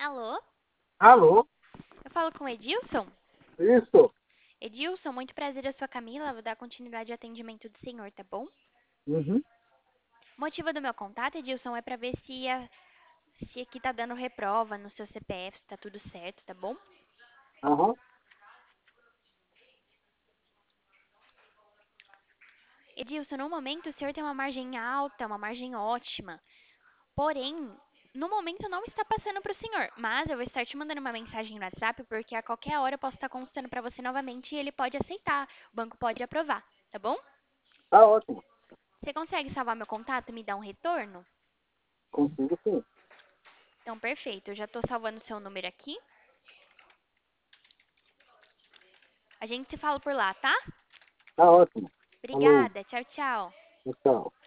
Alô? Alô? Eu falo com o Edilson? Isso? Edilson, muito prazer, eu sou a Camila, vou dar continuidade ao atendimento do senhor, tá bom? Uhum. O motivo do meu contato, Edilson, é pra ver se aqui tá dando reprova no seu CPF, se tá tudo certo, tá bom? Aham. Edilson, no momento o senhor tem uma margem alta, uma margem ótima. Porém, no momento não está passando para o senhor, mas eu vou estar te mandando uma mensagem no WhatsApp porque a qualquer hora eu posso estar consultando para você novamente e ele pode aceitar, o banco pode aprovar, tá bom? Tá ótimo. Você consegue salvar meu contato e me dar um retorno? Consigo sim. Então, perfeito. Eu já estou salvando o seu número aqui. A gente se fala por lá, tá? Tá ótimo. Falou. Obrigada. Tchau, tchau. Tchau.